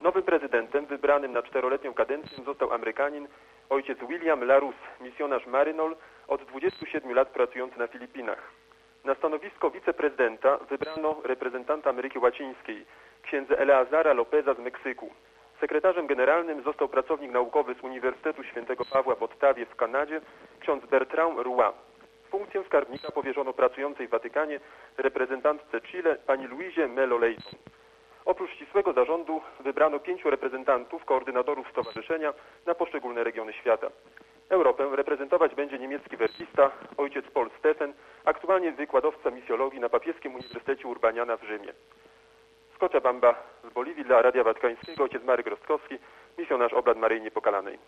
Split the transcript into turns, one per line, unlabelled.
Nowym prezydentem wybranym na 4-letnią kadencję został Amerykanin ojciec William LaRousse, misjonarz Marynol, od 27 lat pracujący na Filipinach. Na stanowisko wiceprezydenta wybrano reprezentanta Ameryki Łacińskiej, księdza Eleazara Lopeza z Meksyku. Sekretarzem generalnym został pracownik naukowy z Uniwersytetu Świętego Pawła w Ottawie w Kanadzie, ksiądz Bertrand Roy. Funkcję skarbnika powierzono pracującej w Watykanie reprezentantce Chile pani Luizie Melo Leighton. Oprócz ścisłego zarządu wybrano 5 reprezentantów, koordynatorów stowarzyszenia na poszczególne regiony świata. Europę reprezentować będzie niemiecki werbista, ojciec Paul Steffen, aktualnie wykładowca misjologii na Papieskim Uniwersytecie Urbaniana w Rzymie. Z Cochabamba w Boliwii dla Radia Watykańskiego ojciec Marek Rostkowski, misjonarz obrad Maryi Niepokalanej.